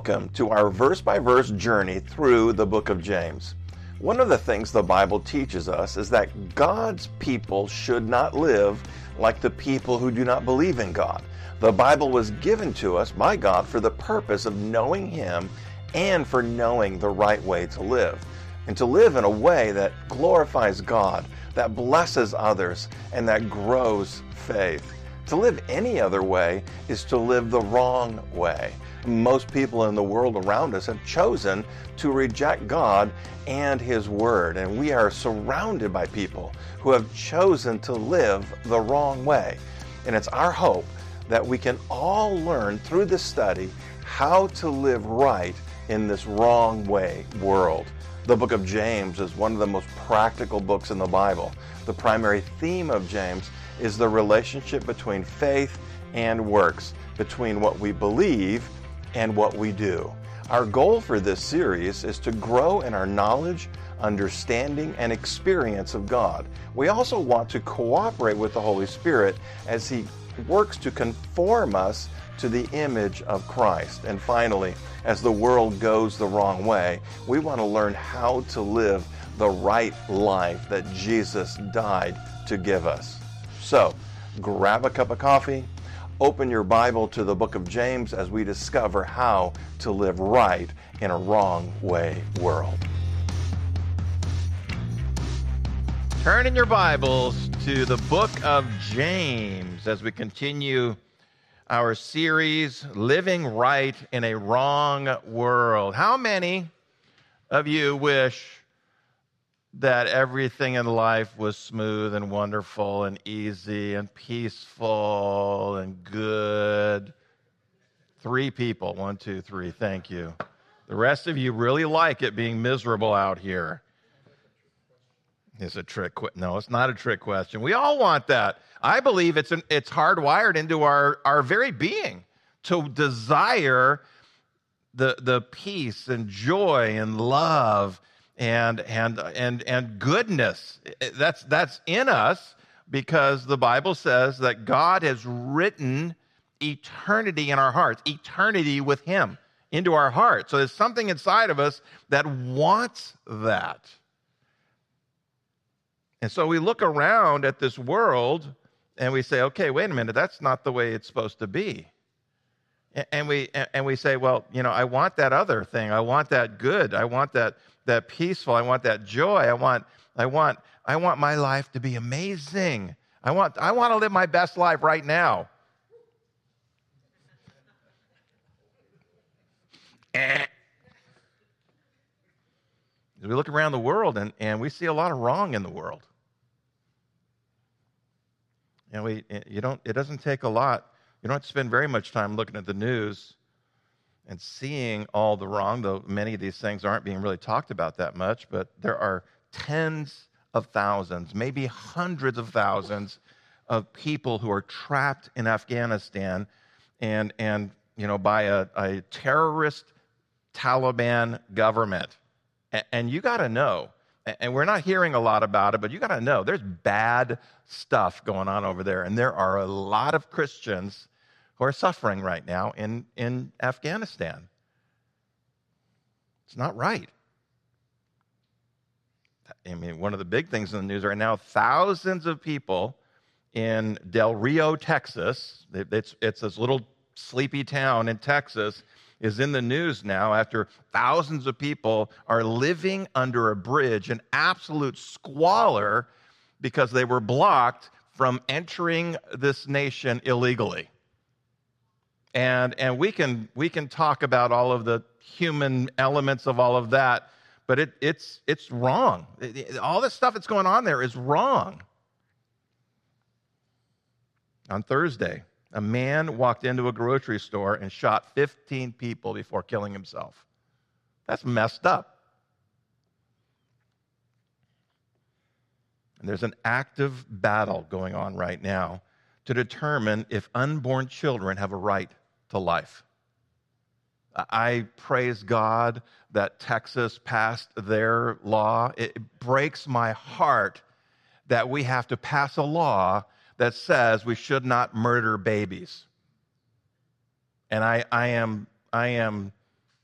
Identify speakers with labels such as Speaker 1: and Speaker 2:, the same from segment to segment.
Speaker 1: Welcome to our verse-by-verse journey through the book of James. One of the things the Bible teaches us is that God's people should not live like the people who do not believe in God. The Bible was given to us by God for the purpose of knowing Him and for knowing the right way to live. And to live in a way that glorifies God, that blesses others, and that grows faith. To live any other way is to live the wrong way. Most people in the world around us have chosen to reject God and His Word, and we are surrounded by people who have chosen to live the wrong way. And it's our hope that we can all learn through this study how to live right in this wrong way world. The book of James is one of the most practical books in the Bible. The primary theme of James is the relationship between faith and works, between what we believe and what we do. Our goal for this series is to grow in our knowledge, understanding, and experience of God. We also want to cooperate with the Holy Spirit as He works to conform us to the image of Christ. And finally, as the world goes the wrong way, we want to learn how to live the right life that Jesus died to give us. So, grab a cup of coffee, open your Bible to the book of James as we discover how to live right in a wrong way world.
Speaker 2: Turn in your Bibles to the book of James as we continue our series, Living Right in a Wrong World. How many of you wish that everything in life was smooth and wonderful and easy and peaceful and good? 3 people. 1, 2, 3. Thank you. The rest of you really like it being miserable out here. It's a trick. No, it's not a trick question. We all want that. I believe it's hardwired into our very being to desire the peace and joy and love and goodness. That's in us because the Bible says that God has written eternity in our hearts, eternity with Him into our hearts. So there's something inside of us that wants that. And so we look around at this world and we say, okay, wait a minute, that's not the way it's supposed to be. And we say, well, I want that other thing. I want that good. I want that peaceful. I want that joy. I want my life to be amazing. I want to live my best life right now. As we look around the world and we see a lot of wrong in the world. And it doesn't take a lot. You don't have to spend very much time looking at the news and seeing all the wrong, though many of these things aren't being really talked about that much, but there are tens of thousands, maybe hundreds of thousands of people who are trapped in Afghanistan and by a terrorist Taliban government. And you got to know, and we're not hearing a lot about it, but you got to know there's bad stuff going on over there, and there are a lot of Christians who are suffering right now in Afghanistan. It's not right. I mean, one of the big things in the news right now, thousands of people in Del Rio, Texas, it's this little sleepy town in Texas, is in the news now after thousands of people are living under a bridge in absolute squalor because they were blocked from entering this nation illegally. And we can talk about all of the human elements of all of that, but it's wrong. All this stuff that's going on there is wrong. On Thursday, a man walked into a grocery store and shot 15 people before killing himself. That's messed up. And there's an active battle going on right now to determine if unborn children have a right to life. I praise God that Texas passed their law. It breaks my heart that we have to pass a law that says we should not murder babies. And I am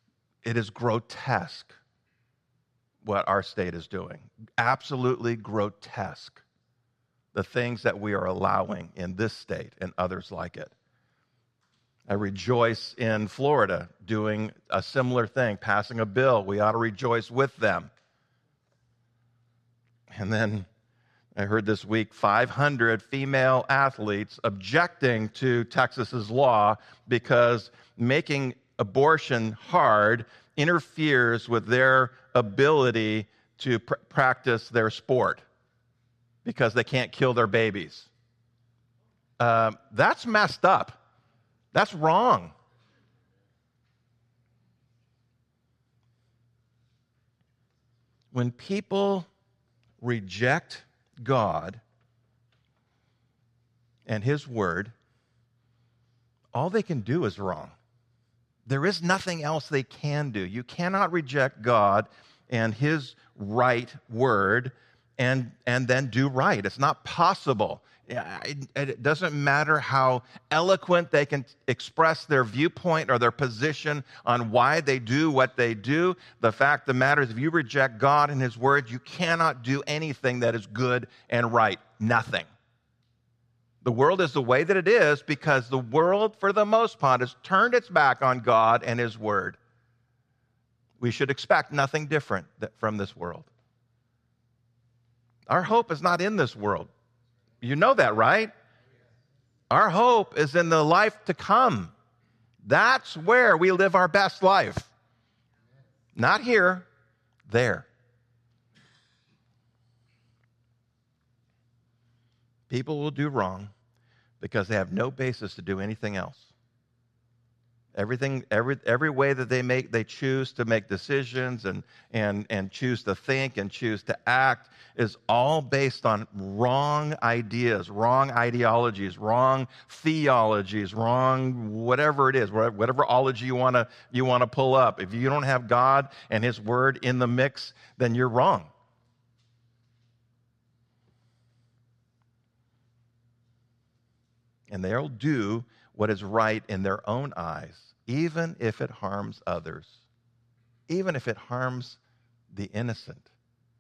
Speaker 2: It is grotesque what our state is doing. Absolutely grotesque. The things that we are allowing in this state and others like it. I rejoice in Florida doing a similar thing, passing a bill. We ought to rejoice with them. And then I heard this week 500 female athletes objecting to Texas's law because making abortion hard interferes with their ability to practice their sport because they can't kill their babies. That's messed up. That's wrong. When people reject God and His Word, all they can do is wrong. There is nothing else they can do. You cannot reject God and His right Word and then do right. It's not possible. It doesn't matter how eloquent they can express their viewpoint or their position on why they do what they do. The fact of the matter is, if you reject God and His Word, you cannot do anything that is good and right. Nothing. The world is the way that it is because the world, for the most part, has turned its back on God and His Word. We should expect nothing different from this world. Our hope is not in this world. You know that, right? Our hope is in the life to come. That's where we live our best life. Not here, there. People will do wrong because they have no basis to do anything else. Every way that they choose to make decisions and choose to think and choose to act is all based on wrong ideas, wrong ideologies, wrong theologies, wrong whatever it is, whatever ology you want to pull up. If you don't have God and His Word in the mix, then you're wrong. And they'll do what is right in their own eyes, even if it harms others, even if it harms the innocent.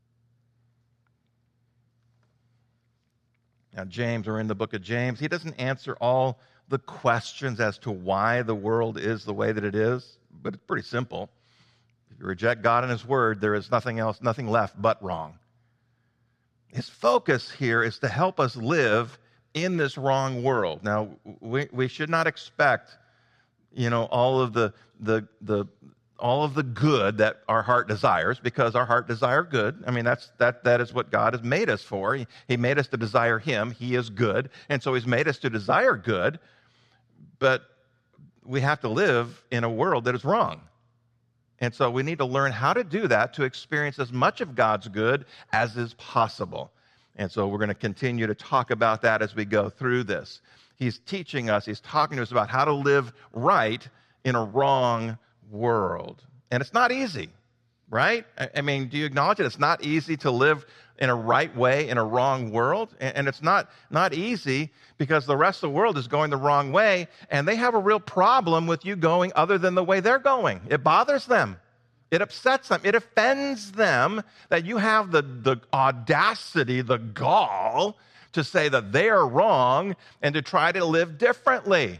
Speaker 2: Now, James, we're in the book of James. He doesn't answer all the questions as to why the world is the way that it is, but it's pretty simple. If you reject God and His Word, there is nothing left but wrong. His focus here is to help us live in this wrong world. Now, we should not expect, all of the good that our heart desires, because our heart desire good. I mean, that is what God has made us for. He made us to desire Him. He is good, and so He's made us to desire good. But we have to live in a world that is wrong. And so we need to learn how to do that to experience as much of God's good as is possible. And so we're going to continue to talk about that as we go through this. He's teaching us, he's talking to us about how to live right in a wrong world. And it's not easy, right? I mean, do you acknowledge it? It's not easy to live in a right way in a wrong world. And it's not easy because the rest of the world is going the wrong way, and they have a real problem with you going other than the way they're going. It bothers them. It upsets them. It offends them that you have the audacity, the gall to say that they are wrong and to try to live differently.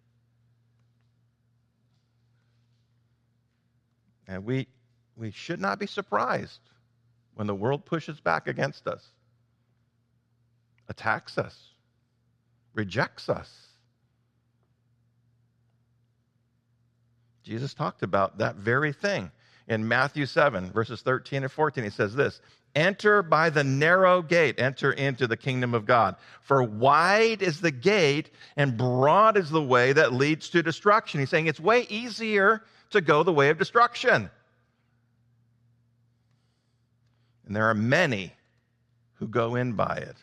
Speaker 2: And we should not be surprised when the world pushes back against us, attacks us, rejects us. Jesus talked about that very thing. In Matthew 7, verses 13 and 14, he says this, "Enter by the narrow gate, enter into the kingdom of God. For wide is the gate and broad is the way that leads to destruction." He's saying it's way easier to go the way of destruction. And there are many who go in by it.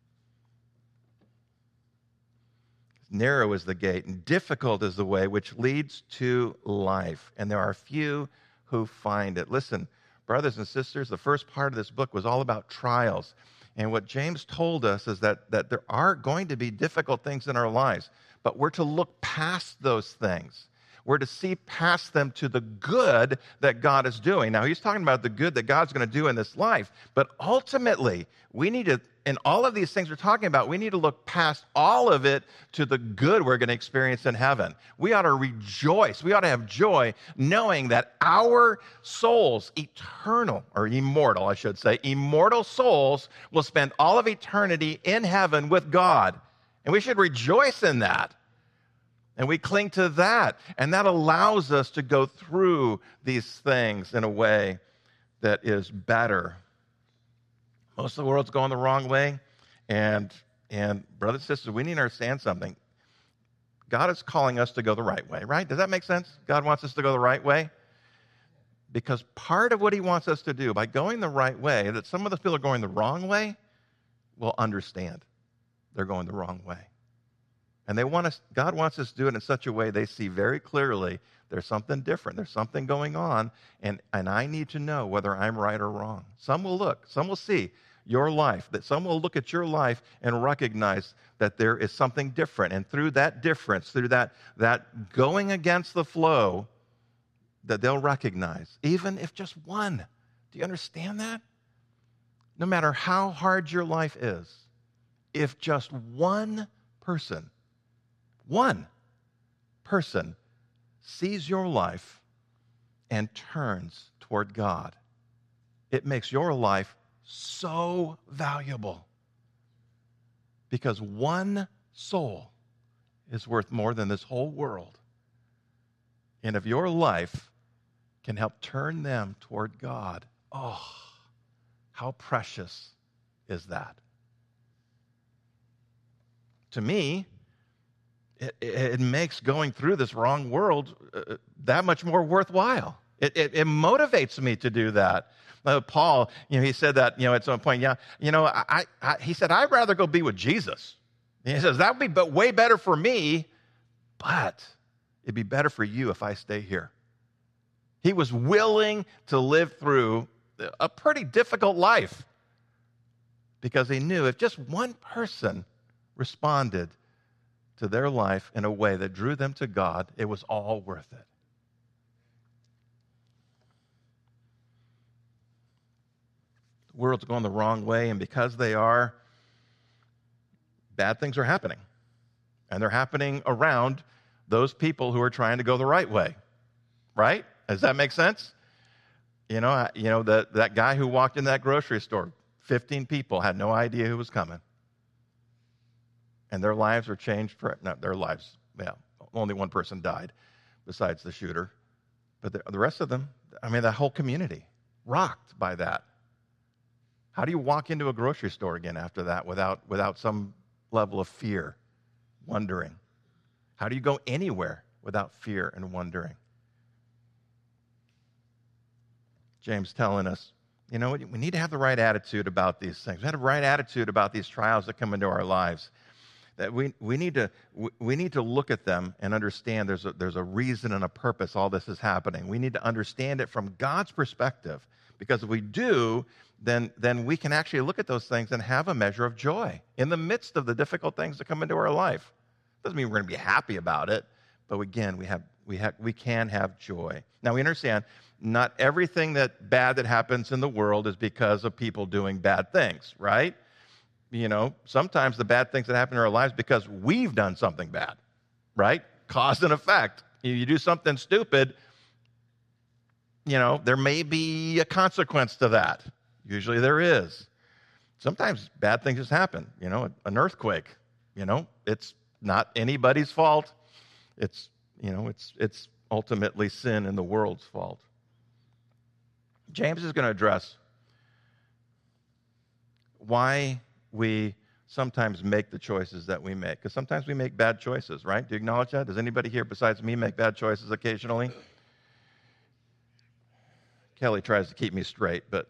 Speaker 2: Narrow is the gate and difficult is the way which leads to life. And there are few who find it. Listen, brothers and sisters, the first part of this book was all about trials. And what James told us is that there are going to be difficult things in our lives, but we're to look past those things. We're to see past them to the good that God is doing. Now, he's talking about the good that God's going to do in this life. But ultimately, we need to, in all of these things we're talking about, we need to look past all of it to the good we're going to experience in heaven. We ought to rejoice. We ought to have joy knowing that our souls, eternal, or immortal, I should say, immortal souls will spend all of eternity in heaven with God. And we should rejoice in that. And we cling to that. And that allows us to go through these things in a way that is better. Most of the world's going the wrong way. And brothers and sisters, we need to understand something. God is calling us to go the right way, right? Does that make sense? God wants us to go the right way? Because part of what he wants us to do by going the right way, that some of the people are going the wrong way, will understand they're going the wrong way. And God wants us to do it in such a way they see very clearly there's something different. There's something going on, and I need to know whether I'm right or wrong. Some will see your life, that some will look at your life and recognize that there is something different. And through that difference, through that going against the flow, that they'll recognize, even if just one. Do you understand that? No matter how hard your life is, if just one person sees your life and turns toward God, it makes your life so valuable. Because one soul is worth more than this whole world. And if your life can help turn them toward God, oh, how precious is that? To me, it makes going through this wrong world that much more worthwhile. It motivates me to do that. Paul, he said that, at some point, he said, I'd rather go be with Jesus. And he says, that would be way better for me, but it'd be better for you if I stay here. He was willing to live through a pretty difficult life because he knew if just one person responded to their life in a way that drew them to God, it was all worth it. The world's going the wrong way, and because they are, bad things are happening. And they're happening around those people who are trying to go the right way. Right? Does that make sense? That guy who walked in that grocery store, 15 people had no idea who was coming. And their lives were changed only one person died besides the shooter. But the rest of them, that whole community, rocked by that. How do you walk into a grocery store again after that without some level of fear, wondering? How do you go anywhere without fear and wondering? James telling us, we need to have the right attitude about these things. We have the right attitude about these trials that come into our lives. That we need to look at them and understand there's a reason and a purpose all this is happening. We need to understand it from God's perspective, because if we do, then we can actually look at those things and have a measure of joy in the midst of the difficult things that come into our life. Doesn't mean we're going to be happy about it, but again, we can have joy. Now we understand not everything bad that happens in the world is because of people doing bad things, right? Sometimes the bad things that happen in our lives because we've done something bad, right? Cause and effect. You do something stupid, there may be a consequence to that. Usually there is. Sometimes bad things just happen, an earthquake, it's not anybody's fault. It's ultimately sin and the world's fault. James is going to address why we sometimes make the choices that we make. Because sometimes we make bad choices, right? Do you acknowledge that? Does anybody here besides me make bad choices occasionally? Kelly tries to keep me straight, but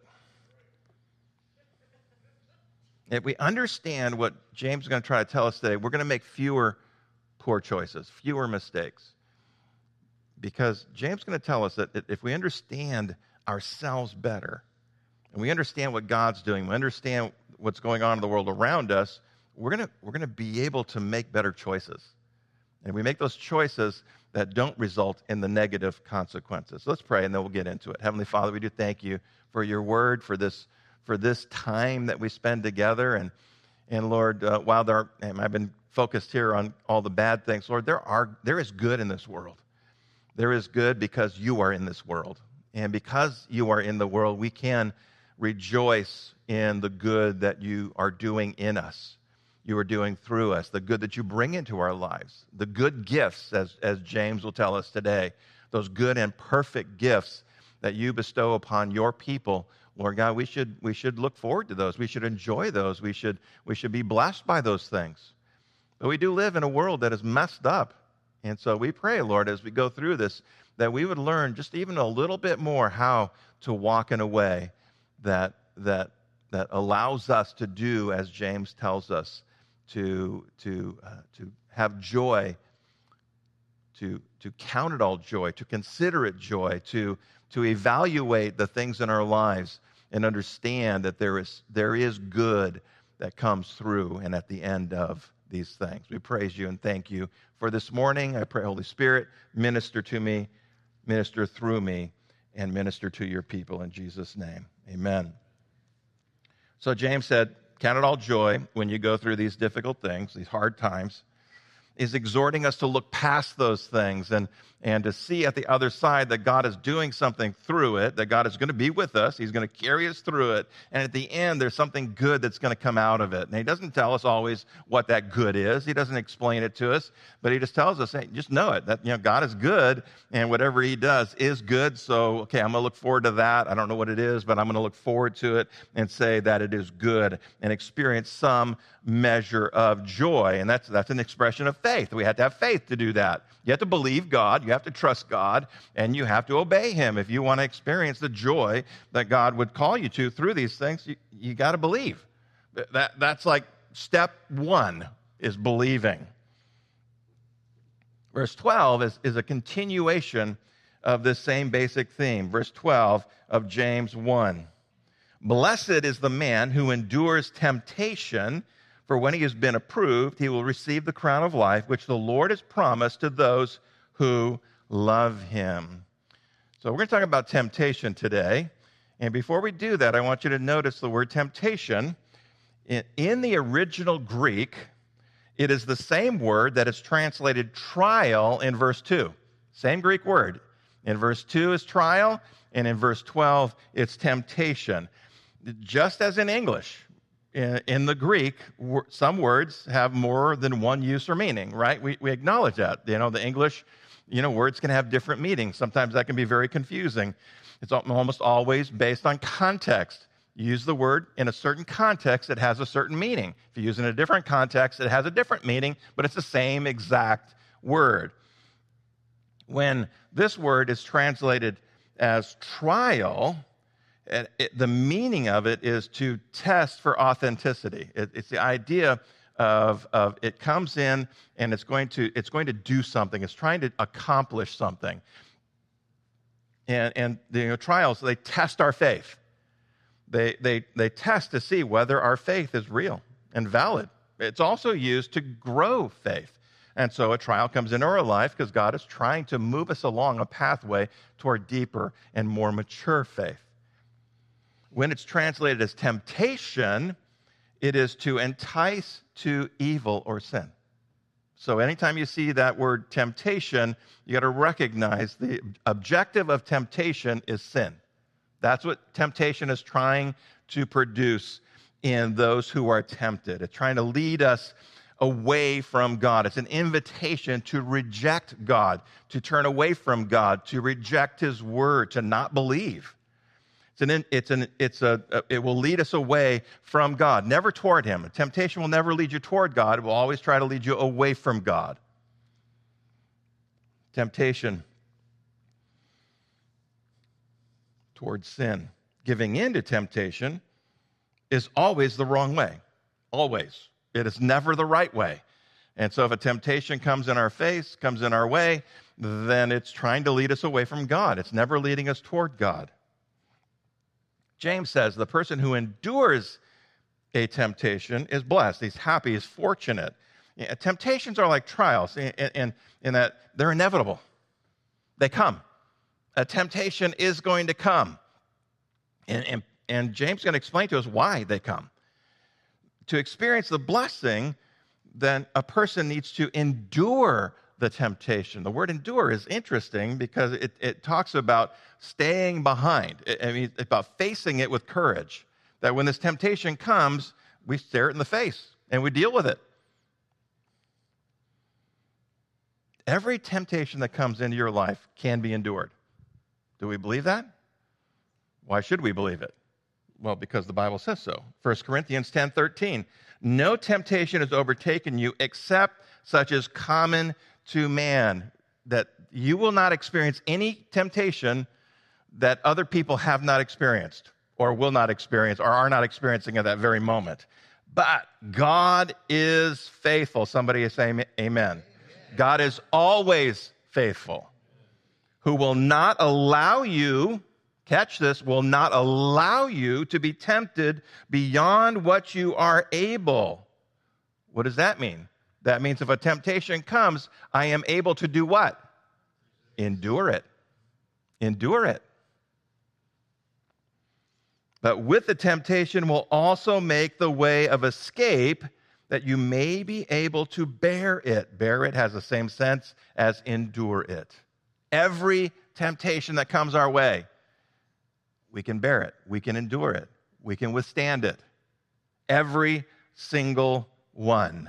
Speaker 2: if we understand what James is going to try to tell us today, we're going to make fewer poor choices, fewer mistakes. Because James is going to tell us that if we understand ourselves better, and we understand what God's doing, we understand what's going on in the world around us, we're going to be able to make better choices. And we make those choices that don't result in the negative consequences. So let's pray, and then we'll get into it. Heavenly Father, we do thank you for your word, for this time that we spend together. And Lord, while I've been focused here on all the bad things, Lord, there is good in this world. There is good because you are in this world. And because you are in the world, we can rejoice in the good that you are doing in us. You are doing through us, the good that you bring into our lives, the good gifts, as James will tell us today, those good and perfect gifts that you bestow upon your people. Lord God, we should look forward to those. We should enjoy those. We should be blessed by those things. But we do live in a world that is messed up. And so we pray, Lord, as we go through this, that we would learn just even a little bit more how to walk in a way that allows us to do as James tells us, to have joy, to count it all joy, to consider it joy, to evaluate the things in our lives and understand that there is good that comes through and at the end of these things. We praise you and thank you for this morning. I pray, Holy Spirit, minister to me, minister through me, and minister to your people in Jesus' name. Amen. So James said, count it all joy when you go through these difficult things, these hard times. Is exhorting us to look past those things and to see at the other side that God is doing something through it, that God is going to be with us. He's going to carry us through it. And at the end, there's something good that's going to come out of it. And he doesn't tell us always what that good is. He doesn't explain it to us, but he just tells us, hey, just know it, that God is good, and whatever he does is good. So, okay, I'm going to look forward to that. I don't know what it is, but I'm going to look forward to it and say that it is good and experience some measure of joy. And that's an expression of faith. We have to have faith to do that. You have to believe God, you have to trust God, and you have to obey him. If you want to experience the joy that God would call you to through these things, you got to believe. That's like step one, is believing. Verse 12 is a continuation of this same basic theme. Verse 12 of James 1. Blessed is the man who endures temptation, for when he has been approved, he will receive the crown of life, which the Lord has promised to those who love him. So we're going to talk about temptation today. And before we do that, I want you to notice the word temptation. In the original Greek, it is the same word that is translated trial in verse 2. Same Greek word. In verse 2 is trial, and in verse 12, it's temptation. Just as in English, in the Greek, some words have more than one use or meaning, right? We acknowledge that. The English, words can have different meanings. Sometimes that can be very confusing. It's almost always based on context. You use the word in a certain context, it has a certain meaning. If you use it in a different context, it has a different meaning, but it's the same exact word. When this word is translated as trial, the meaning of it is to test for authenticity. It's the idea of it comes in and it's going to do something. It's trying to accomplish something. And the trials, they test our faith. They test to see whether our faith is real and valid. It's also used to grow faith. And so a trial comes into our life because God is trying to move us along a pathway toward deeper and more mature faith. When it's translated as temptation, it is to entice to evil or sin. So anytime you see that word temptation, you got to recognize the objective of temptation is sin. That's what temptation is trying to produce in those who are tempted. It's trying to lead us away from God. It's an invitation to reject God, to turn away from God, to reject his word, to not believe. It will lead us away from God, never toward him. Temptation will never lead you toward God. It will always try to lead you away from God. Temptation towards sin. Giving in to temptation is always the wrong way. Always. It is never the right way. And so if a temptation comes in our face, comes in our way, then it's trying to lead us away from God. It's never leading us toward God. James says the person who endures a temptation is blessed. He's happy, he's fortunate. Yeah, temptations are like trials in that they're inevitable. They come. A temptation is going to come. And James is going to explain to us why they come. To experience the blessing, then a person needs to endure the temptation. The word endure is interesting because it talks about staying behind. I mean, it's about facing it with courage. That when this temptation comes, we stare it in the face and we deal with it. Every temptation that comes into your life can be endured. Do we believe that? Why should we believe it? Well, because the Bible says so. 1 Corinthians 10:13. No temptation has overtaken you except such as common to man. That you will not experience any temptation that other people have not experienced or will not experience or are not experiencing at that very moment. But God is faithful. Somebody is saying amen. God is always faithful, who will not allow you, catch this, will not allow you to be tempted beyond what you are able. What does that mean? That means if a temptation comes, I am able to do what? Endure it. Endure it. But with the temptation will also make the way of escape that you may be able to bear it. Bear it has the same sense as endure it. Every temptation that comes our way, we can bear it. We can endure it. We can withstand it. Every single one.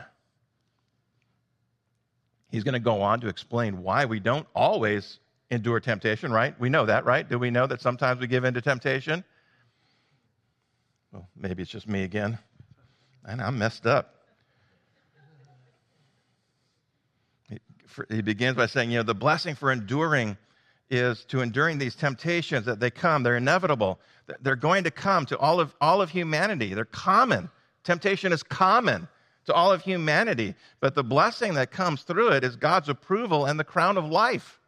Speaker 2: He's going to go on to explain why we don't always endure temptation, right? We know that, right? Do we know that sometimes we give in to temptation? Well, maybe it's just me again. And I'm messed up. He begins by saying, the blessing for enduring is to enduring these temptations that they come. They're inevitable. They're going to come to all of humanity. They're common. Temptation is common to all of humanity. But the blessing that comes through it is God's approval and the crown of life.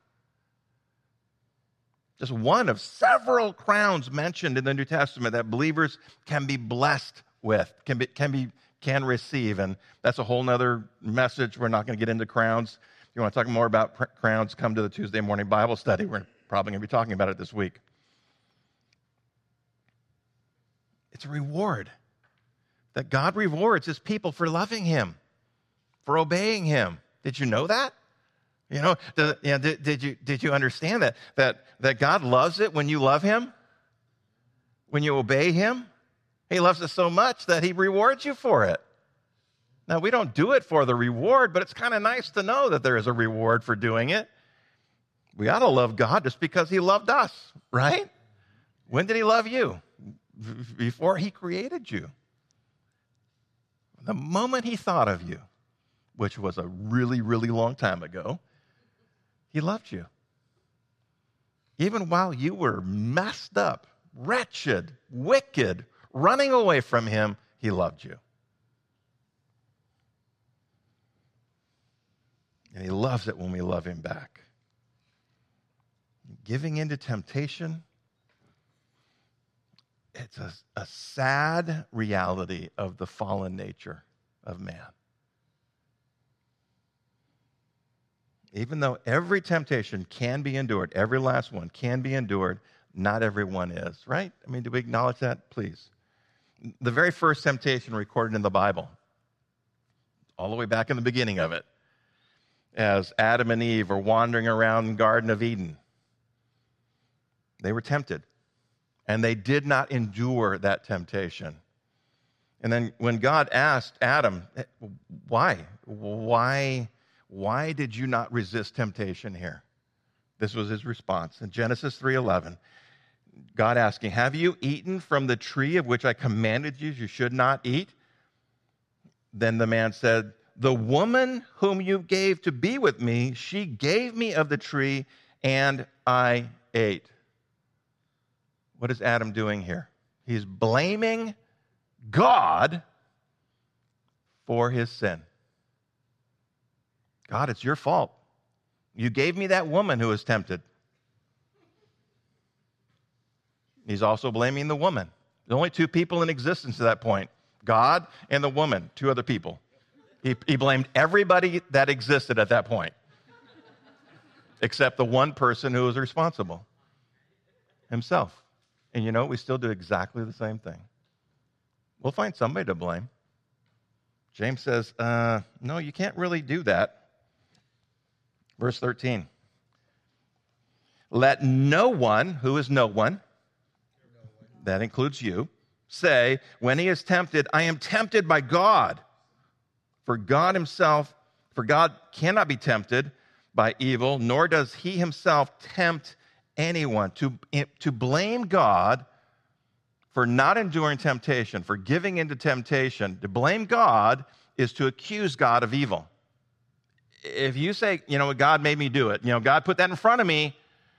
Speaker 2: Just one of several crowns mentioned in the New Testament that believers can be blessed with, can receive. And that's a whole nother message. We're not going to get into crowns. If you want to talk more about crowns, come to the Tuesday morning Bible study. We're probably going to be talking about it this week. It's a reward. That God rewards his people for loving him, for obeying him. Did you know that? Did you understand that God loves it when you love him? When you obey him? He loves us so much that he rewards you for it. Now, we don't do it for the reward, but it's kind of nice to know that there is a reward for doing it. We ought to love God just because he loved us, right? When did he love you? Before he created you. The moment he thought of you, which was a really, really long time ago, he loved you. Even while you were messed up, wretched, wicked, running away from him, he loved you. And he loves it when we love him back. Giving into temptation, it's a sad reality of the fallen nature of man. Even though every temptation can be endured, every last one can be endured, not every one is, right? I mean, do we acknowledge that? Please. The very first temptation recorded in the Bible, all the way back in the beginning of it, as Adam and Eve were wandering around the Garden of Eden, they were tempted, and they did not endure that temptation. And then when God asked Adam, why did you not resist temptation here? This was his response. In Genesis 3:11, God asking, have you eaten from the tree of which I commanded you should not eat? Then the man said, the woman whom you gave to be with me, she gave me of the tree, and I ate. What is Adam doing here? He's blaming God for his sin. God, it's your fault. You gave me that woman who was tempted. He's also blaming the woman. There's only two people in existence at that point, God and the woman, two other people. He blamed everybody that existed at that point, except the one person who was responsible, himself. And you know, we still do exactly the same thing. We'll find somebody to blame. James says, no, you can't really do that. Verse 13. Let no one, who is no one, that includes you, say, when he is tempted, I am tempted by God. For God cannot be tempted by evil, nor does he himself tempt anyone. To blame God for not enduring temptation, for giving into temptation, to blame God is to accuse God of evil. If you say, God made me do it, God put that in front of me,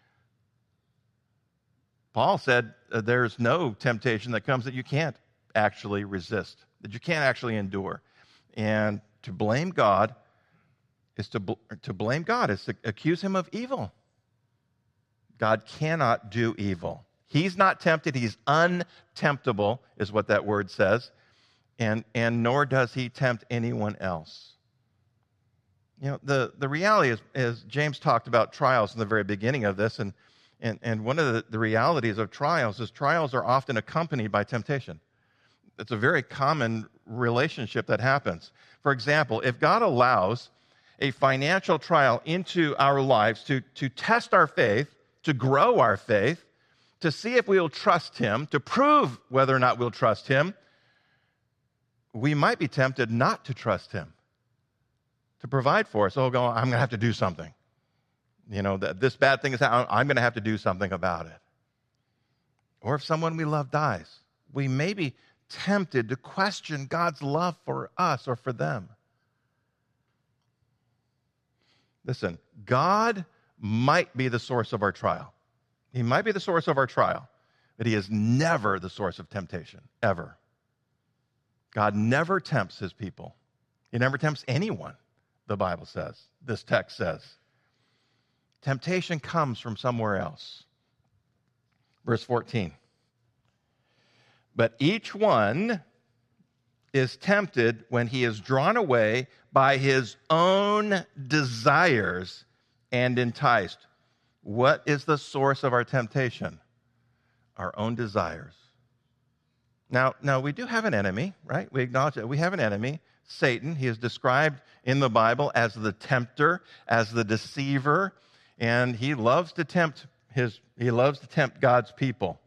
Speaker 2: Paul said there's no temptation that comes that you can't actually resist, that you can't actually endure. And to blame God is to accuse him of evil. God cannot do evil. He's not tempted. He's untemptable, is what that word says. And nor does he tempt anyone else. The reality is James talked about trials in the very beginning of this, and one of the realities of trials is trials are often accompanied by temptation. It's a very common relationship that happens. For example, if God allows a financial trial into our lives to test our faith, to grow our faith, to see if we'll trust him, to prove whether or not we'll trust him, we might be tempted not to trust him, to provide for us. I'm going to have to do something. This bad thing is happening, I'm going to have to do something about it. Or if someone we love dies, we may be tempted to question God's love for us or for them. Listen, God might be the source of our trial. He might be the source of our trial, but he is never the source of temptation, ever. God never tempts his people. He never tempts anyone, the Bible says, this text says. Temptation comes from somewhere else. Verse 14. But each one is tempted when he is drawn away by his own desires and enticed. What is the source of our temptation? Our own desires. Now, we do have an enemy, right? We acknowledge that we have an enemy, Satan. He is described in the Bible as the tempter, as the deceiver, and he loves to tempt God's people.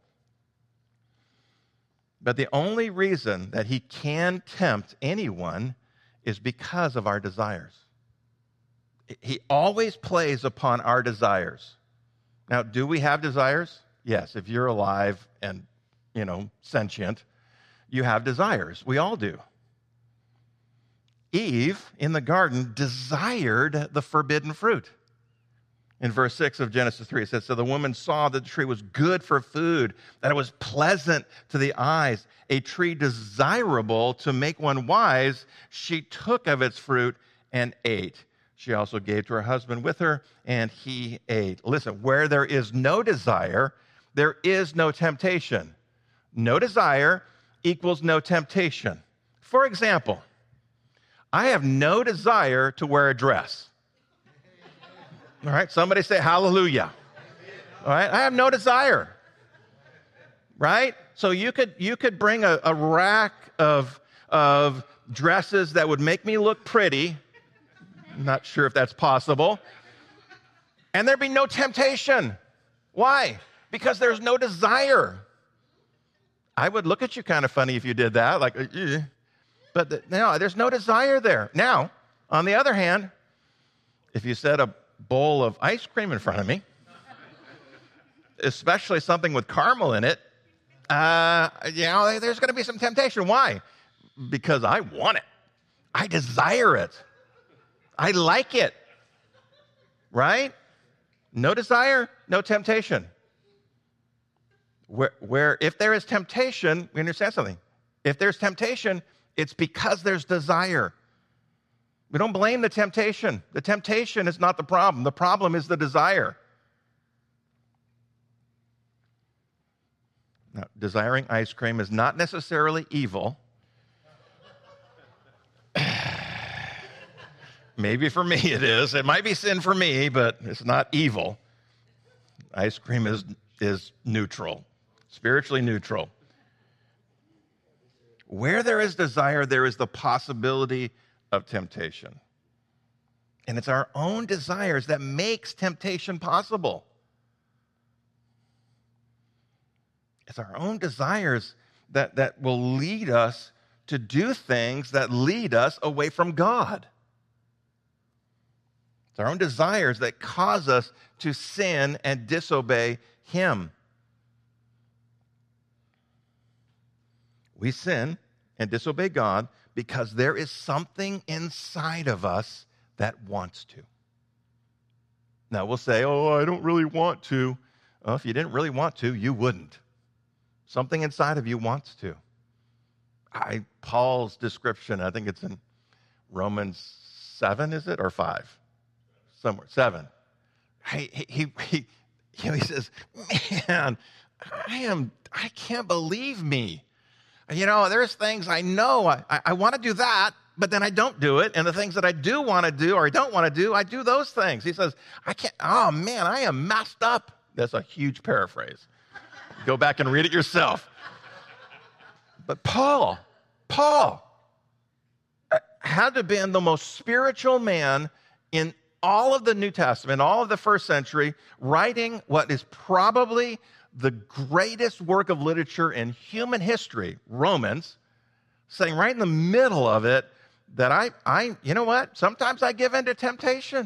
Speaker 2: But the only reason that he can tempt anyone is because of our desires. He always plays upon our desires. Now, do we have desires? Yes, if you're alive and, sentient, you have desires. We all do. Eve, in the garden, desired the forbidden fruit. In verse 6 of Genesis 3, it says, so the woman saw that the tree was good for food, that it was pleasant to the eyes, a tree desirable to make one wise. She took of its fruit and ate. She also gave to her husband with her, and he ate. Listen, where there is no desire, there is no temptation. No desire equals no temptation. For example, I have no desire to wear a dress. All right, somebody say hallelujah. All right, I have no desire. Right? So you could bring a rack of dresses that would make me look pretty. I'm not sure if that's possible. And there'd be no temptation. Why? Because there's no desire. I would look at you kind of funny if you did that, like, but no, there's no desire there. Now, on the other hand, if you set a bowl of ice cream in front of me, especially something with caramel in it, there's going to be some temptation. Why? Because I want it. I desire it. I like it. Right? No desire, no temptation. Where if there is temptation, we understand something. If there's temptation, it's because there's desire. We don't blame the temptation. The temptation is not the problem. The problem is the desire. Now, desiring ice cream is not necessarily evil. Maybe for me it is. It might be sin for me, but it's not evil. Ice cream is neutral, spiritually neutral. Where there is desire, there is the possibility of temptation. And it's our own desires that makes temptation possible. It's our own desires that will lead us to do things that lead us away from God. It's our own desires that cause us to sin and disobey Him. We sin and disobey God because there is something inside of us that wants to. Now we'll say, oh, I don't really want to. Well, if you didn't really want to, you wouldn't. Something inside of you wants to. Paul's description, I think it's in Romans 7, is it? Or 5? Somewhere, 7. He says, man, I can't believe me. There's things I know I want to do that, but then I don't do it. And the things that I do want to do or I don't want to do, I do those things. He says, I am messed up. That's a huge paraphrase. Go back and read it yourself. But Paul had to have been the most spiritual man in all of the New Testament, all of the first century, writing what is probably the greatest work of literature in human history, Romans, saying right in the middle of it that I you know what? Sometimes I give in to temptation.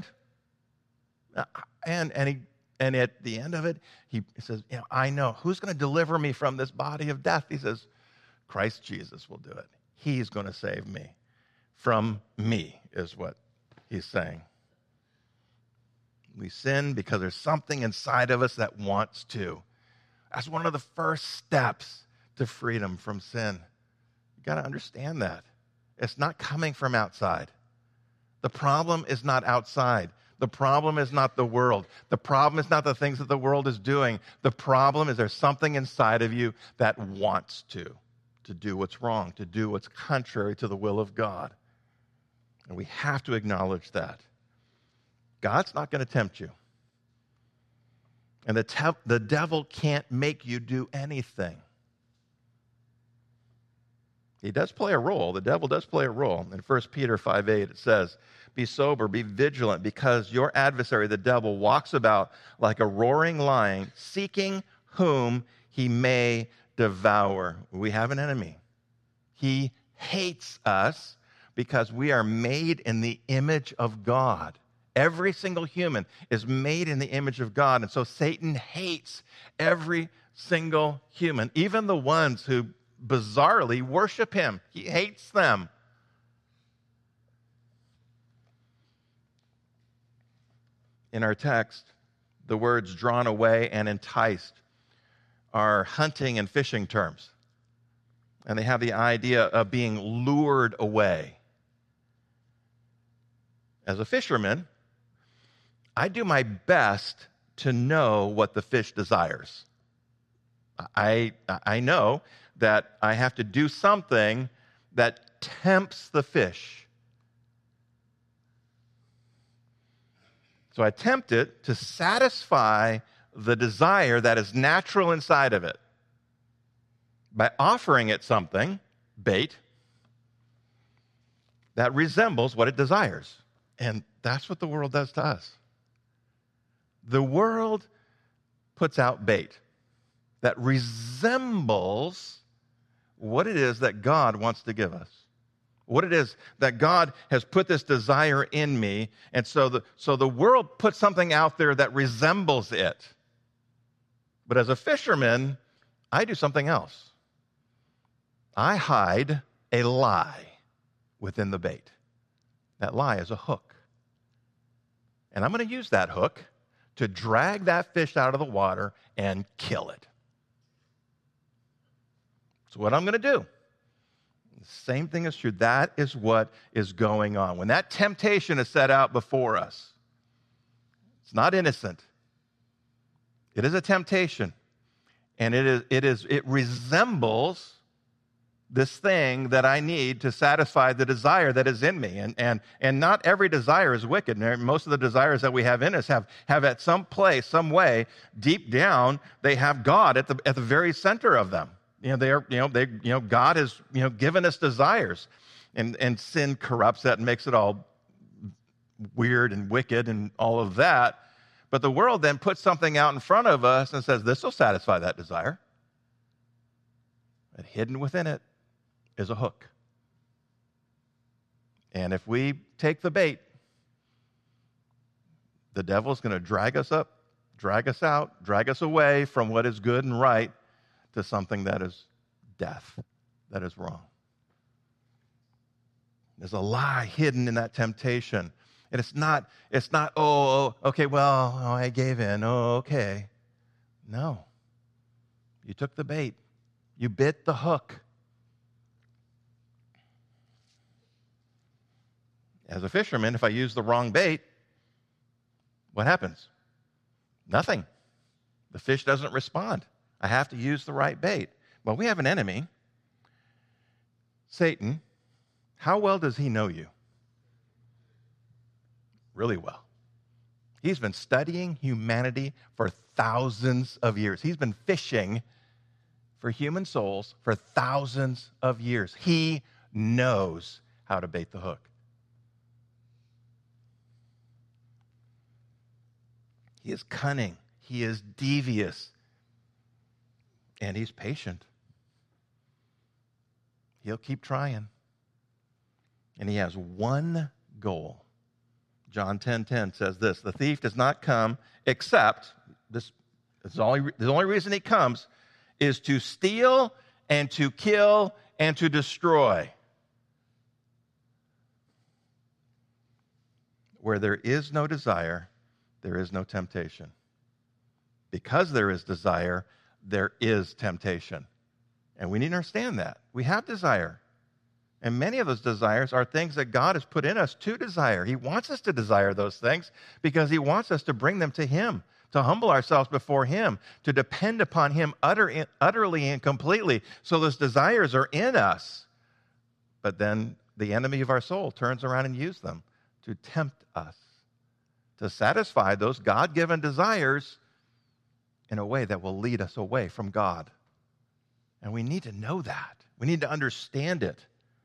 Speaker 2: And at the end of it, he says, I know who's going to deliver me from this body of death. He says, Christ Jesus will do it. He's going to save me from me, is what he's saying. We sin because there's something inside of us that wants to. That's one of the first steps to freedom from sin. You got to understand that. It's not coming from outside. The problem is not outside. The problem is not the world. The problem is not the things that the world is doing. The problem is there's something inside of you that wants to do what's wrong, to do what's contrary to the will of God. And we have to acknowledge that. God's not going to tempt you. And the devil can't make you do anything. He does play a role. The devil does play a role. In 1 Peter 5:8, it says, be sober, be vigilant, because your adversary, the devil, walks about like a roaring lion, seeking whom he may devour. We have an enemy. He hates us because we are made in the image of God. Every single human is made in the image of God. And so Satan hates every single human, even the ones who bizarrely worship him. He hates them. In our text, the words drawn away and enticed are hunting and fishing terms. And they have the idea of being lured away. As a fisherman, I do my best to know what the fish desires. I know that I have to do something that tempts the fish. So I tempt it to satisfy the desire that is natural inside of it by offering it something, bait, that resembles what it desires. And that's what the world does to us. The world puts out bait that resembles what it is that God wants to give us. What it is that God has put this desire in me, and so the world puts something out there that resembles it. But as a fisherman, I do something else. I hide a lie within the bait. That lie is a hook. And I'm going to use that hook to drag that fish out of the water and kill it. So what I'm going to do. The same thing is true. That is what is going on. When that temptation is set out before us, it's not innocent. It is a temptation. And it resembles this thing that I need to satisfy the desire that is in me. And not every desire is wicked. Most of the desires that we have in us have at some place, some way, deep down, they have God at the very center of them. God has given us desires, and sin corrupts that and makes it all weird and wicked and all of that. But the world then puts something out in front of us and says, this will satisfy that desire. And hidden within it is a hook. And if we take the bait, the devil's going to drag us up, drag us out, drag us away from what is good and right to something that is death, that is wrong. There's a lie hidden in that temptation. And it's not, okay, well, I gave in. Oh, okay. No. You took the bait. You bit the hook. As a fisherman, if I use the wrong bait, what happens? Nothing. The fish doesn't respond. I have to use the right bait. Well, we have an enemy, Satan. How well does he know you? Really well. He's been studying humanity for thousands of years. He's been fishing for human souls for thousands of years. He knows how to bait the hook. He is cunning. He is devious. And he's patient. He'll keep trying. And he has one goal. John 10:10 says this: the thief does not come except, the only reason he comes is to steal and to kill and to destroy. Where there is no desire, there is no temptation. Because there is desire, there is temptation. And we need to understand that. We have desire. And many of those desires are things that God has put in us to desire. He wants us to desire those things because he wants us to bring them to him, to humble ourselves before him, to depend upon him utterly and completely. So those desires are in us. But then the enemy of our soul turns around and uses them to tempt us, to satisfy those God-given desires in a way that will lead us away from God. And we need to know that. We need to understand it.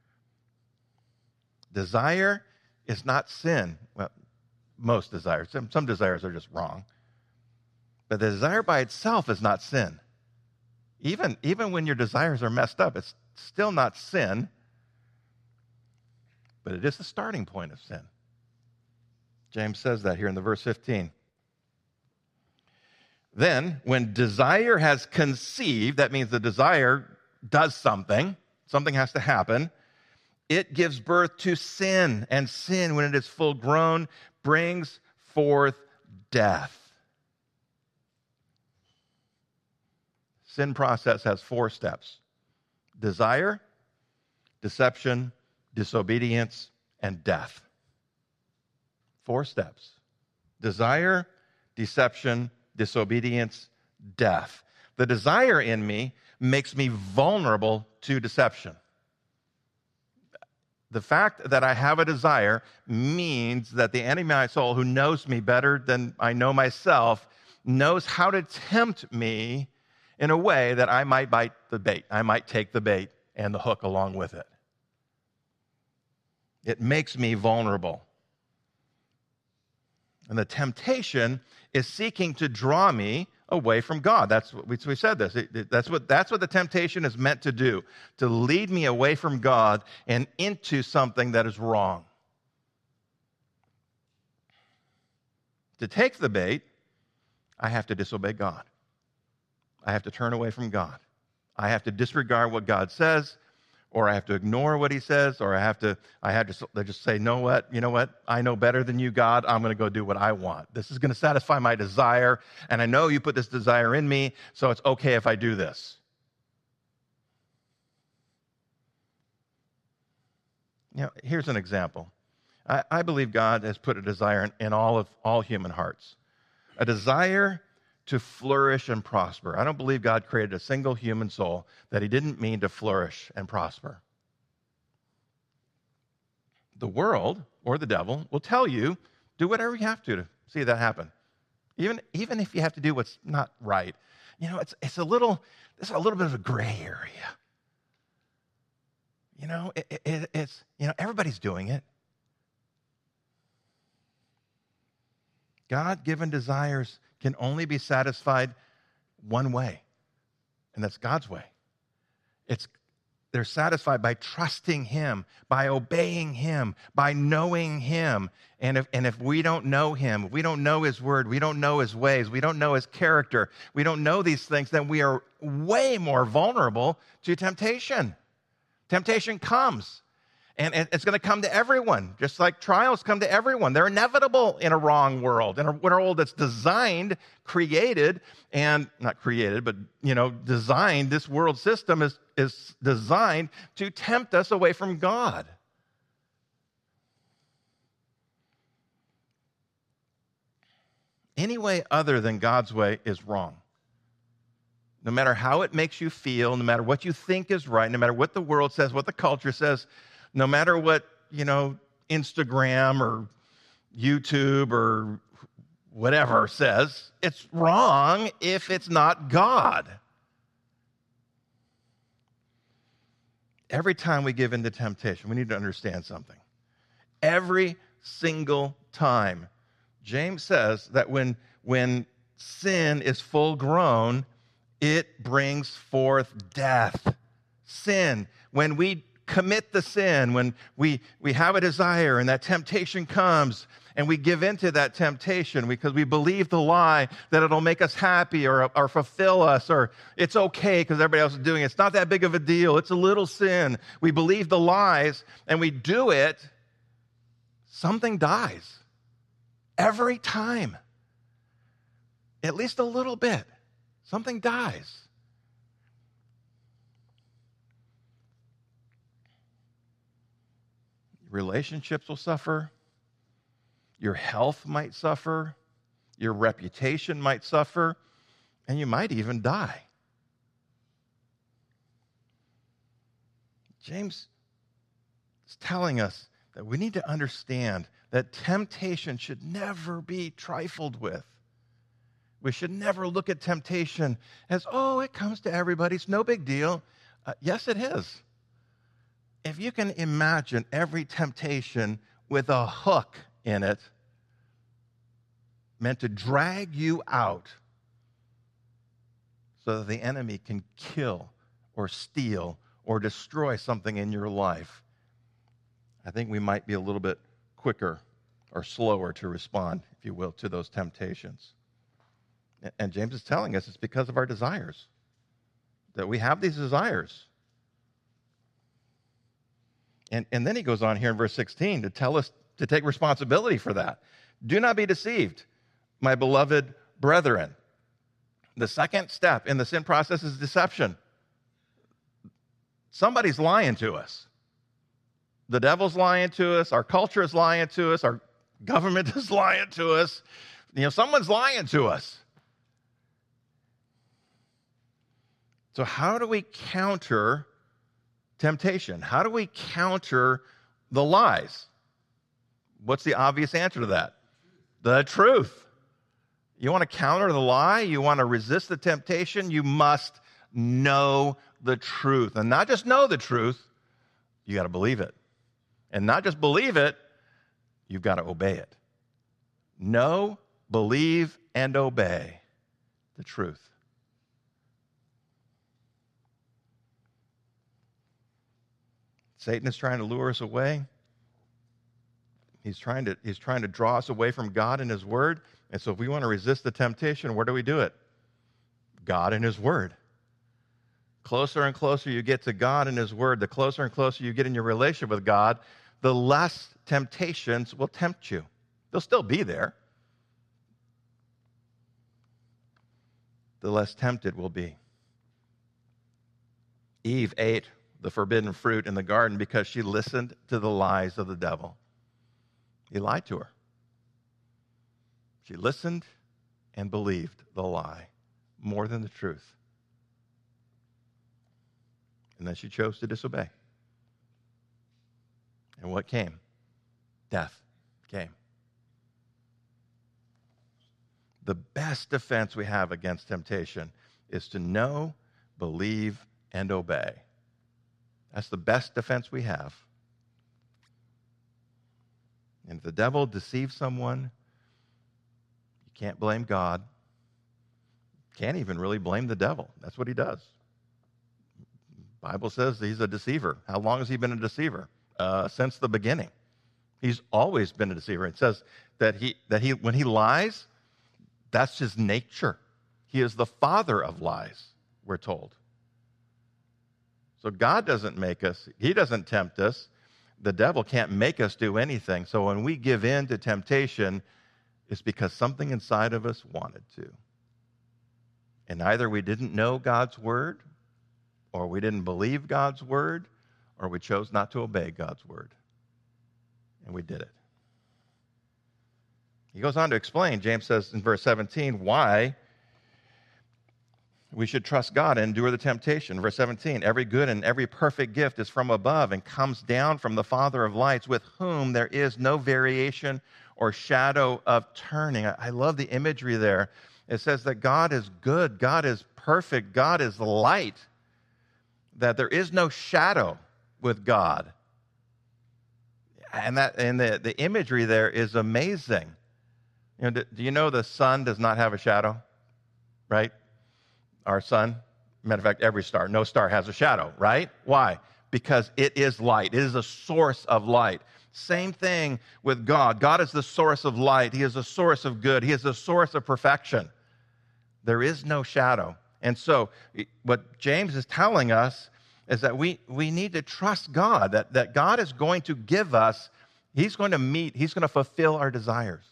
Speaker 2: Desire is not sin. Well, most desires. Some desires are just wrong. But the desire by itself is not sin. Even when your desires are messed up, it's still not sin. But it is the starting point of sin. James says that here in the verse 15. Then, when desire has conceived, that means the desire does something. Something has to happen. It gives birth to sin, and sin, when it is full grown, brings forth death. Sin process has 4 steps: desire, deception, disobedience, and death. 4 steps: desire, deception, disobedience, death. The desire in me makes me vulnerable to deception. The fact that I have a desire means that the enemy of my soul, who knows me better than I know myself, knows how to tempt me in a way that I might bite the bait. I might take the bait and the hook along with it. It makes me vulnerable. And the temptation is seeking to draw me away from God. That's what we said this. That's what the temptation is meant to do, to lead me away from God and into something that is wrong. To take the bait, I have to disobey God. I have to turn away from God. I have to disregard what God says, or I have to ignore what he says, or I have to just say, you know what? I know better than you, God. I'm going to go do what I want. This is going to satisfy my desire, and I know you put this desire in me, so it's okay if I do this. Here's an example. I believe God has put a desire in all human hearts, a desire to flourish and prosper. I don't believe God created a single human soul that he didn't mean to flourish and prosper. The world or the devil will tell you, do whatever you have to see that happen. Even if you have to do what's not right. You know, there's a little bit of a gray area. You know, it's, you know, everybody's doing it. God-given desires can only be satisfied one way, and that's God's way. They're satisfied by trusting him, by obeying him, by knowing him. And if we don't know him, we don't know his word, we don't know his ways, we don't know his character, we don't know these things, then we are way more vulnerable to temptation. Temptation comes, and it's going to come to everyone, just like trials come to everyone. They're inevitable in a wrong world, in a world that's designed, created, and not created, but, you know, designed. This world system is designed to tempt us away from God. Any way other than God's way is wrong. No matter how it makes you feel, no matter what you think is right, no matter what the world says, what the culture says, no matter what, you know, Instagram or YouTube or whatever says, it's wrong if it's not God. Every time we give in to temptation, we need to understand something. Every single time. James says that when sin is full grown, it brings forth death. Sin. When we commit the sin, when we have a desire and that temptation comes and we give into that temptation because we believe the lie that it'll make us happy or fulfill us, or it's okay because everybody else is doing it. It's not that big of a deal. It's a little sin. We believe the lies and we do it. Something dies. Every time. At least a little bit. Something dies. Relationships will suffer. Your health might suffer. Your reputation might suffer. And you might even die. James is telling us that we need to understand that temptation should never be trifled with. We should never look at temptation as, oh, it comes to everybody. It's no big deal. Yes, it is. If you can imagine every temptation with a hook in it, meant to drag you out so that the enemy can kill or steal or destroy something in your life, I think we might be a little bit quicker or slower to respond, if you will, to those temptations. And James is telling us it's because of our desires, that we have these desires. And then he goes on here in verse 16 to tell us to take responsibility for that. Do not be deceived, my beloved brethren. The second step in the sin process is deception. Somebody's lying to us. The devil's lying to us. Our culture is lying to us. Our government is lying to us. You know, someone's lying to us. So how do we counter temptation? How do we counter the lies? What's the obvious answer to that? The truth. You want to counter the lie? You want to resist the temptation? You must know the truth. And not just know the truth, you got to believe it. And not just believe it, you've got to obey it. Know, believe, and obey the truth. Satan is trying to lure us away. He's trying to draw us away from God and His Word. And so if we want to resist the temptation, where do we do it? God and His Word. Closer and closer you get to God and His Word, the closer and closer you get in your relationship with God, the less temptations will tempt you. They'll still be there. The less tempted we'll be. Eve ate the forbidden fruit in the garden because she listened to the lies of the devil. He lied to her. She listened, and believed the lie more than the truth. And then she chose to disobey. And what came? Death came. The best defense we have against temptation is to know, believe, and obey. That's the best defense we have. And if the devil deceives someone, you can't blame God. Can't even really blame the devil. That's what he does. The Bible says he's a deceiver. How long has he been a deceiver? Since the beginning. He's always been a deceiver. It says that he when he lies, that's his nature. He is the father of lies, we're told. So God doesn't make us. He doesn't tempt us. The devil can't make us do anything. So when we give in to temptation, it's because something inside of us wanted to. And either we didn't know God's word, or we didn't believe God's word, or we chose not to obey God's word. And we did it. He goes on to explain, James says in verse 17, why we should trust God and endure the temptation. Verse 17, every good and every perfect gift is from above and comes down from the Father of lights, with whom there is no variation or shadow of turning. I love the imagery there. It says that God is good, God is perfect, God is light, that there is no shadow with God. And the imagery there is amazing. You know, do you know the sun does not have a shadow? Right? Our sun, matter of fact, every star, no star has a shadow, right? Why? Because it is light. It is a source of light. Same thing with God. God is the source of light. He is the source of good. He is the source of perfection. There is no shadow. And so what James is telling us is that we need to trust God, that God is going to give us, he's going to fulfill our desires.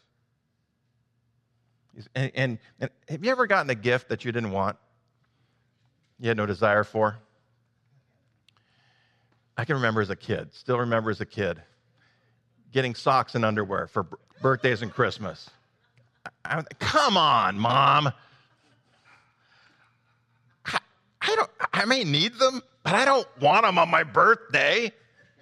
Speaker 2: And have you ever gotten a gift that you didn't want? You had no desire for? I can remember as a kid, still remember as a kid, getting socks and underwear for birthdays and Christmas. Come on, Mom. I may need them, but I don't want them on my birthday.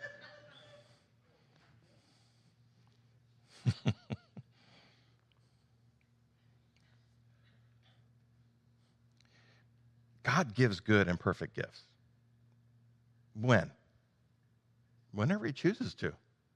Speaker 2: God gives good and perfect gifts. When? Whenever he chooses to.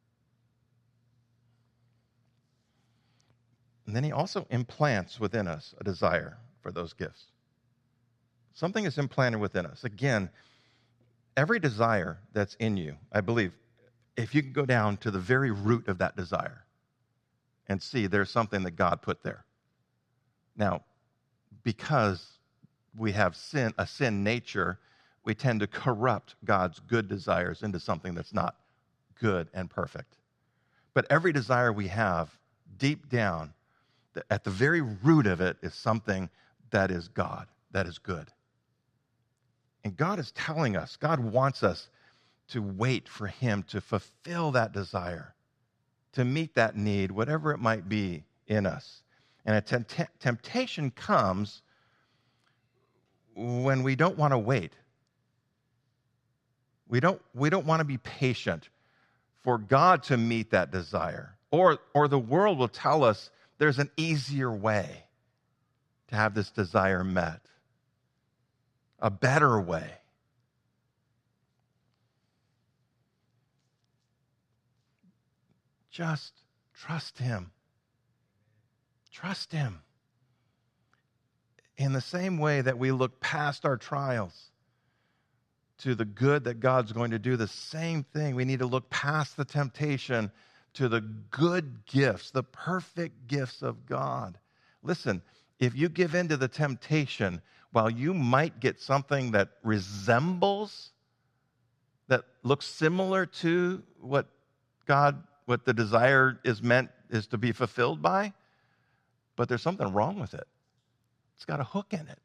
Speaker 2: And then he also implants within us a desire for those gifts. Something is implanted within us. Again, every desire that's in you, I believe, if you can go down to the very root of that desire and see there's something that God put there. Now, because we have a sin nature, we tend to corrupt God's good desires into something that's not good and perfect. But every desire we have, deep down, at the very root of it is something that is God, that is good. And God is telling us, God wants us to wait for him to fulfill that desire, to meet that need, whatever it might be in us. And a temptation comes when we don't want to wait. We don't want to be patient for God to meet that desire. Or the world will tell us there's an easier way to have this desire met. A better way. Just trust him. Trust him. In the same way that we look past our trials to the good that God's going to do, the same thing. We need to look past the temptation to the good gifts, the perfect gifts of God. Listen, if you give in to the temptation, while you might get something that resembles, that looks similar to what the desire is to be fulfilled by, but there's something wrong with it. It's got a hook in it.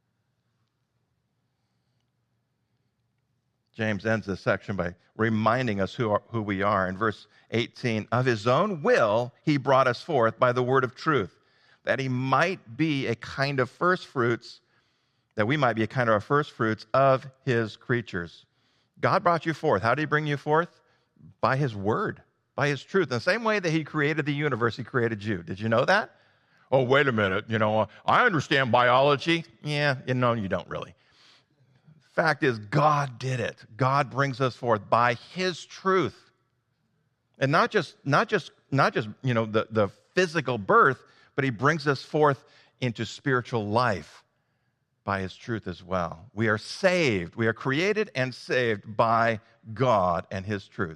Speaker 2: James ends this section by reminding us who we are. In verse 18, of his own will he brought us forth by the word of truth, that he might be a kind of first fruits, that we might be a kind of first fruits of his creatures. God brought you forth. How did he bring you forth? By his word, by his truth. In the same way that he created the universe, he created you. Did you know that? Oh, wait a minute. I understand biology. Yeah, you don't really. Fact is, God did it. God brings us forth by his truth. And not just the physical birth, but he brings us forth into spiritual life by his truth as well. We are saved. We are created and saved by God and his truth.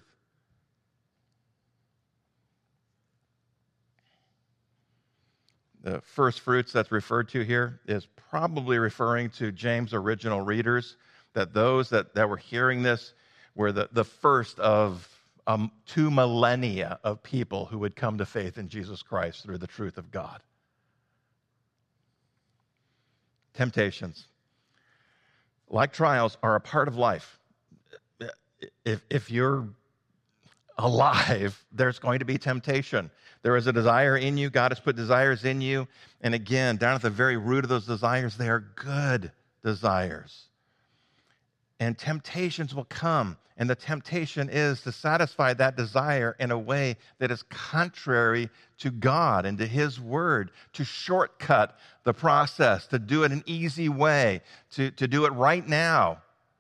Speaker 2: The first fruits that's referred to here is probably referring to James' original readers, that those that were hearing this were the first of 2 millennia of people who would come to faith in Jesus Christ through the truth of God. Temptations, like trials, are a part of life. If you're alive, there's going to be temptation. There is a desire in you. God has put desires in you. And again, down at the very root of those desires, they are good desires. And temptations will come. And the temptation is to satisfy that desire in a way that is contrary to God and to his word, to shortcut the process, to do it an easy way, to do it right now.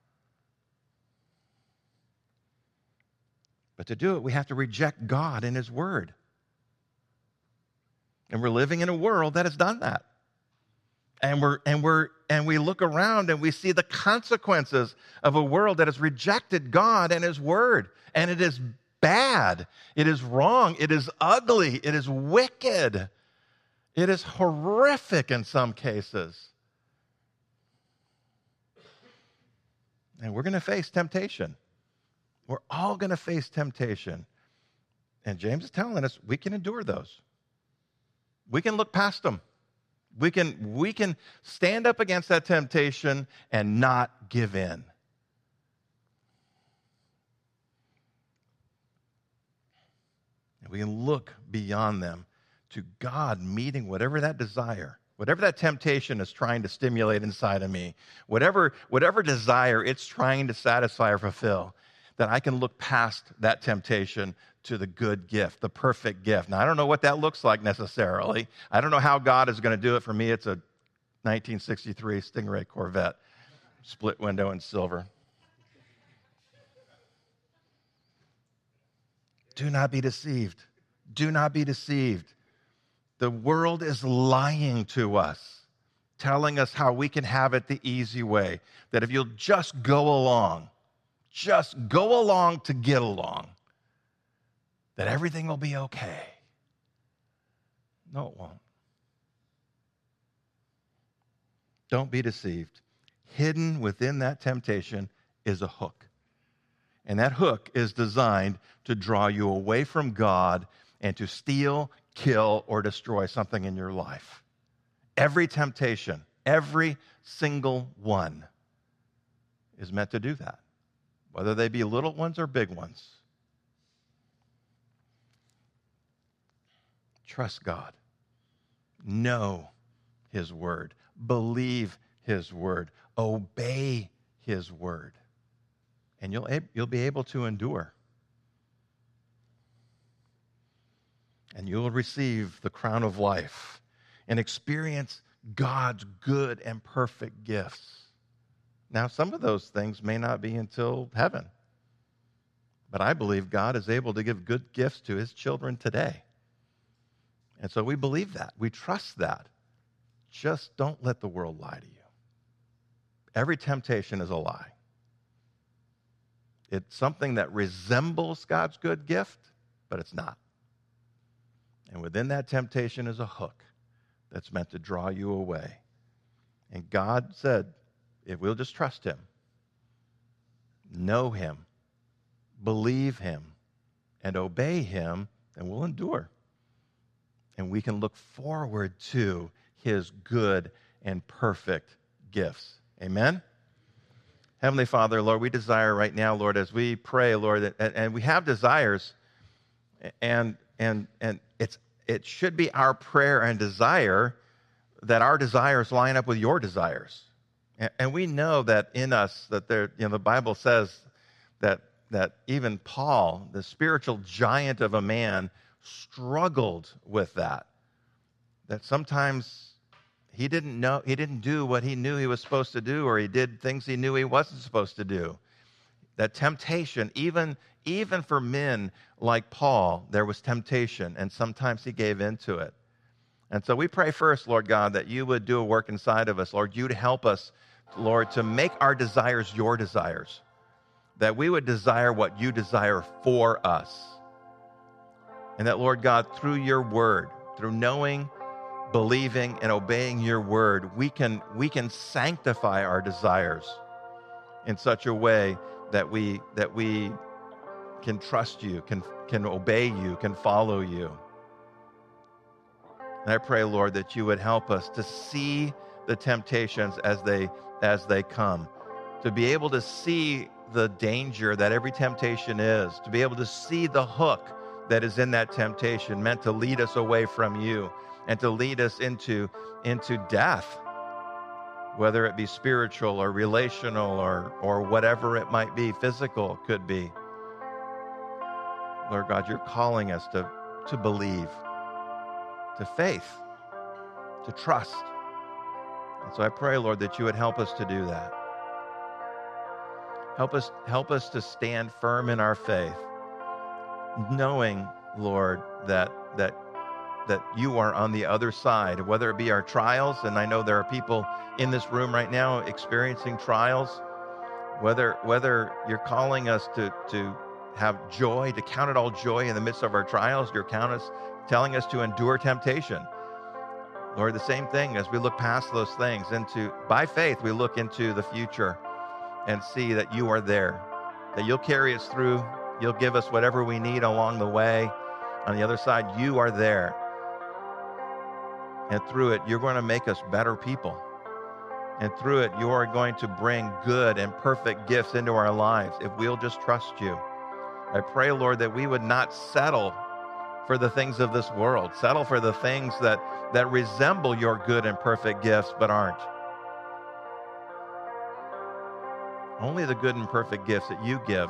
Speaker 2: But to do it, we have to reject God and his word. And we're living in a world that has done that. And we look around and we see the consequences of a world that has rejected God and his word. And it is bad. It is wrong. It is ugly. It is wicked. It is horrific in some cases. And we're going to face temptation. We're all going to face temptation. And James is telling us we can endure those. We can look past them. We can stand up against that temptation and not give in. And we can look beyond them to God meeting whatever that desire, whatever that temptation is trying to stimulate inside of me, whatever desire it's trying to satisfy or fulfill, that I can look past that temptation to the good gift, the perfect gift. Now, I don't know what that looks like necessarily. I don't know how God is going to do it. For me, it's a 1963 Stingray Corvette, split window and silver. Do not be deceived. Do not be deceived. The world is lying to us, telling us how we can have it the easy way, that if you'll just go along to get along, that everything will be okay. No, it won't. Don't be deceived. Hidden within that temptation is a hook. And that hook is designed to draw you away from God and to steal, kill, or destroy something in your life. Every temptation, every single one, is meant to do that, whether they be little ones or big ones. Trust God. Know his word. Believe his word. Obey his word. And you'll be able to endure. And you'll receive the crown of life and experience God's good and perfect gifts. Now, some of those things may not be until heaven. But I believe God is able to give good gifts to his children today. And so we believe that. We trust that. Just don't let the world lie to you. Every temptation is a lie. It's something that resembles God's good gift, but it's not. And within that temptation is a hook that's meant to draw you away. And God said, if we'll just trust him, know him, believe him, and obey him, then we'll endure. And we can look forward to his good and perfect gifts. Amen? Heavenly Father, Lord, we desire right now, Lord, as we pray, Lord, and we have desires, and it should be our prayer and desire that our desires line up with your desires. And we know that in us, that there, the Bible says that even Paul, the spiritual giant of a man, struggled with that. That sometimes he didn't do what he knew he was supposed to do, or he did things he knew he wasn't supposed to do. That temptation, even for men like Paul, there was temptation, and sometimes he gave into it. And so we pray first, Lord God, that you would do a work inside of us. Lord, you'd help us, Lord, to make our desires your desires. That we would desire what you desire for us. And that, Lord God, through your word, through knowing, believing, and obeying your word, we can sanctify our desires in such a way that we can trust you, can obey you, can follow you. And I pray, Lord, that you would help us to see the temptations as they come, to be able to see the danger that every temptation is, to be able to see the hook that is in that temptation, meant to lead us away from you and to lead us into death, whether it be spiritual or relational or whatever it might be, physical could be. Lord God, you're calling us to believe, to faith, to trust. And so I pray, Lord, that you would help us to do that. Help us to stand firm in our faith, knowing, Lord, that you are on the other side, whether it be our trials, and I know there are people in this room right now experiencing trials, whether you're calling us to have joy, to count it all joy in the midst of our trials, you're telling us to endure temptation. Lord, the same thing as we look past those things by faith, we look into the future and see that you are there, that you'll carry us through, you'll give us whatever we need along the way. On the other side, you are there. And through it, you're going to make us better people. And through it, you are going to bring good and perfect gifts into our lives if we'll just trust you. I pray, Lord, that we would not settle for the things of this world, settle for the things that resemble your good and perfect gifts but aren't. Only the good and perfect gifts that you give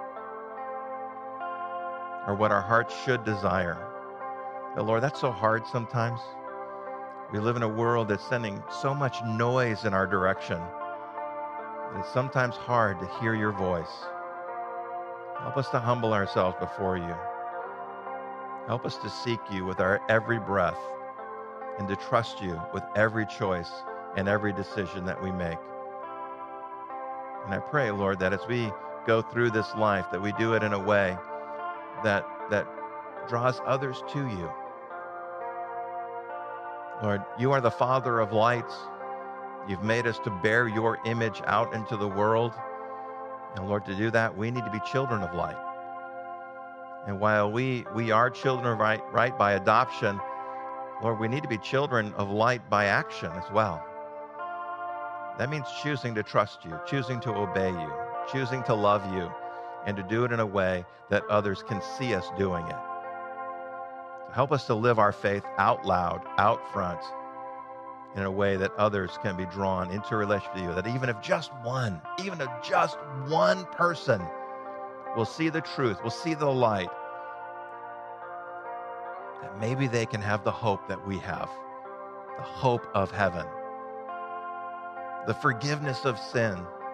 Speaker 2: are what our hearts should desire. But Lord, that's so hard sometimes. We live in a world that's sending so much noise in our direction. It's sometimes hard to hear your voice. Help us to humble ourselves before you. Help us to seek you with our every breath and to trust you with every choice and every decision that we make. And I pray, Lord, that as we go through this life, that we do it in a way that draws others to you. Lord, you are the Father of lights. You've made us to bear your image out into the world. And Lord, to do that, we need to be children of light. And while we are children of right by adoption, Lord, we need to be children of light by action as well. That means choosing to trust you, choosing to obey you, choosing to love you, and to do it in a way that others can see us doing it. Help us to live our faith out loud, out front, in a way that others can be drawn into a relationship with you, that even if just one person will see the truth, will see the light, that maybe they can have the hope that we have, the hope of heaven, the forgiveness of sin,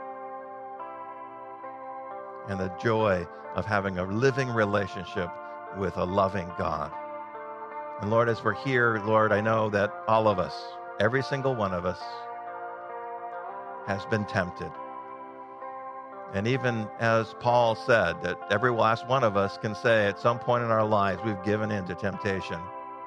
Speaker 2: and the joy of having a living relationship with a loving God. And Lord, as we're here, Lord, I know that all of us, every single one of us, has been tempted. And even as Paul said, that every last one of us can say at some point in our lives we've given in to temptation.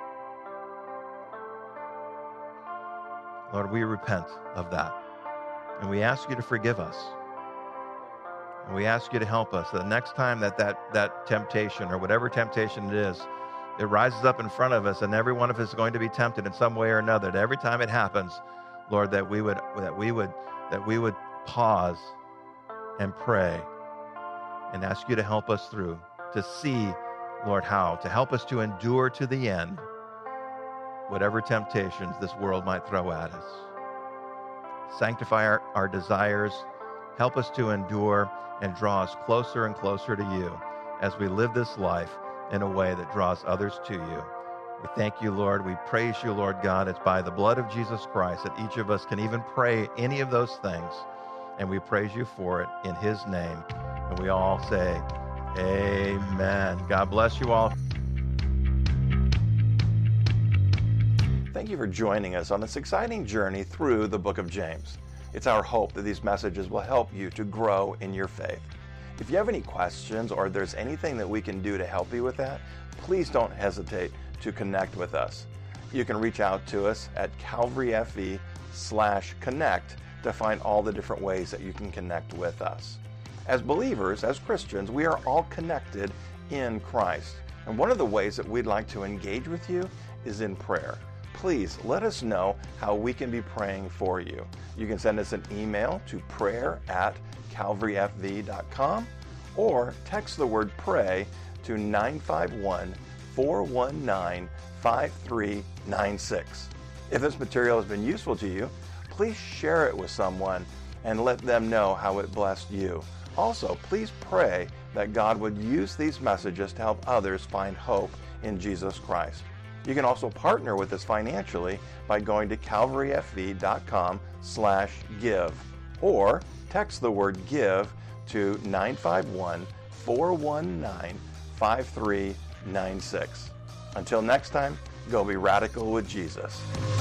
Speaker 2: Lord, we repent of that. And we ask you to forgive us. And we ask you to help us. The next time that temptation, or whatever temptation it is, it rises up in front of us, and every one of us is going to be tempted in some way or another. And every time it happens, Lord, that we would pause and pray and ask you to help us through, to see, Lord, how to help us to endure to the end, whatever temptations this world might throw at us. Sanctify our desires. Help us to endure and draw us closer and closer to you as we live this life in a way that draws others to you. We thank you, Lord. We praise you, Lord God. It's by the blood of Jesus Christ that each of us can even pray any of those things. And we praise you for it in his name. And we all say, amen. God bless you all.
Speaker 1: Thank you for joining us on this exciting journey through the book of James. It's our hope that these messages will help you to grow in your faith. If you have any questions or there's anything that we can do to help you with that, please don't hesitate to connect with us. You can reach out to us at calvaryfe.com/connect to find all the different ways that you can connect with us. As believers, as Christians, we are all connected in Christ. And one of the ways that we'd like to engage with you is in prayer. Please let us know how we can be praying for you. You can send us an email to prayer@calvaryfv.com or text the word pray to 951-419-5396. If this material has been useful to you, please share it with someone and let them know how it blessed you. Also, please pray that God would use these messages to help others find hope in Jesus Christ. You can also partner with us financially by going to calvaryfv.com/give or text the word give to 951-419-5396. Until next time, go be radical with Jesus.